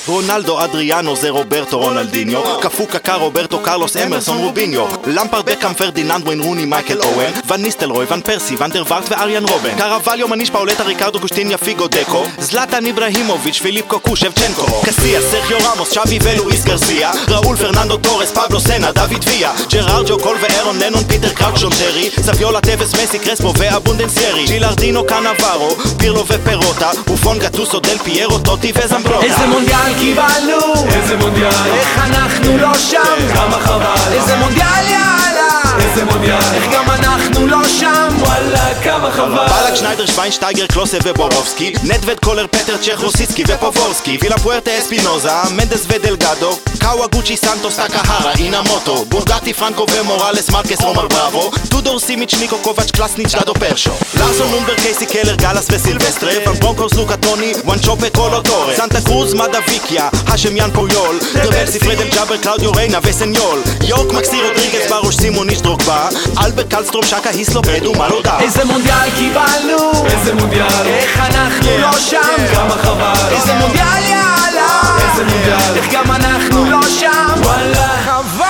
רונלדו, אדריאנו, זה רוברטו, רונלדיניו, קפו קקה, רוברטו, קרלוס, אמרסון, רוביניו, למפרד, בקאם, פרדיננד, וויין רוני, מייקל אוון, ון ניסטלרוי, ון פרסי, ון דר וארט ואריאן רובן, קרווליו, מניש, פאולטה, ריקרדו, קושטיניה, פיגו, דקו, זלטן, איברהימוביץ', פיליפ קוקו, שבצ'נקו, קסיה, סרחיו רמוס, שווי ולואיס גרסיה, ראול, פרננדו, טורס, פבלו, סנה, דוד ויה, ג'רארד, ג'ו קול ואירון, לנון, פיטר, קראק, שון טרי, סביולה, טבס, מסי, קרספו ואבונדנסיירי, ג'ילרדינו, קנברו, פירלו ופרוטה, בופון, גטוסו, דל פיירו, טוטי וזמברוטה. איזה מונדיאל קיבלנו, איזה מונדיאל, איך אנחנו לא שם, כמה חבל, איזה מונדיאל יאללה, איזה מונדיאל, איך גם אנחנו לא שם, וואלה כמה חבל. בלק, שניידר, שוויינשטייגר, קלוסה ובורובסקי, נדווד, קולר, פטר, צ'כוסיסקי ופובורסקי, וילה פוארטה, אספינוזה, מנדס ודלגדו, קאווה, גוצ'י, סנטוס, טקהרה, אינמוטו, בורגטי, פרנקו ומורלס, מרקס, רומר בראבו, טודור, סימיץ', ניקו, קובץ', קלסניץ', דדו פרשו, לארסון, נומבר, קייסי, קלר, גלס וסילבסטרה, ון ברונקוס, לוקה, טוני, וואן צ'ופה, קולו, טורה, סנטה קרוז, מדה ויקיה, השם יאן פויול, דרבל, ספרד, אל ג'אבר, קלאודיו, ריינה וסניול, יורק, מקסי, רודריגז, ברוש, סימון, איש דרוגבה, אלברט, קלסטרום, שקה, היסלופ, אדו, מלודה. איזה מונדיאל קיבלנו, איזה מונדיאל, איך אנחנו לא שם, כמה חבל. איזה מונדיאל יאללה, איזה מונדיאל, איך גם אנחנו לא שם, וואלה חבל.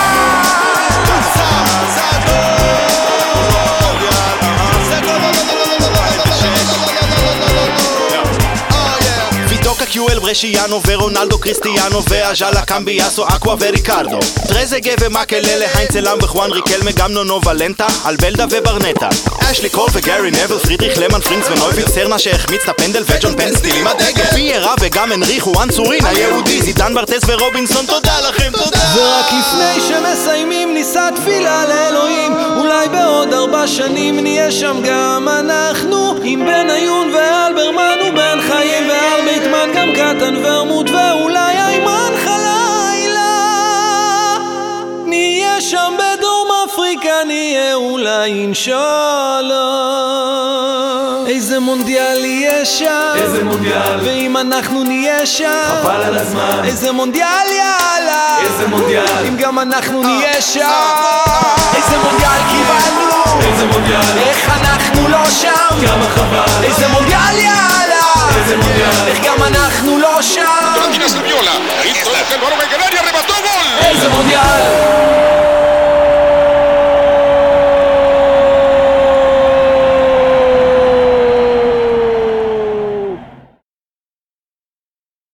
קיואל, ברשיאנו ורונלדו, קריסטיאנו ואז'אלה, קמביאסו, אקווה וריקרדו, טרזגה ומקללה, היינצלם וחואן ריקלמה, גם נונו ולנטה, אלבלדה וברנטה, אשלי קול וגרי נבל, פרידריך למן, פרינקס ונויביל, סרנה שהחמיץ את הפנדל וג'ון פן סטיל עם הדגל, פיירה וגם אנריך, וואן צורין היהודי, זידן ברטס ורובינסון, תודה לכם, תודה. ורק לפני שמסיימים נישא תפילה לאלוהים, אולי בעוד 4 שנים נהיה שם גם אנחנו, עם בן עיון ואלברמן ובן חיים ואלביטמן, גם קטן ורמות ואולי איימן חלילה, נהיה שם בדרום אפריקה, נהיה אולי אינשאללה. איזה מונדיאל יהיה שם, איזה מונדיאל, ואם אנחנו נהיה שם, חבל על הזמן. איזה מונדיאל יאללה, איזה מונדיאל, אם גם אנחנו נהיה שם, איזה מונדיאל קיבלנו, איזה מונדיאל, איך אנחנו לא שם, כמה חבל. איזה מונדיאל יאללה, איזה מונדיאל, איך גם אנחנו לא שם. Tienes la viola, ahí todo el balón va a ganar.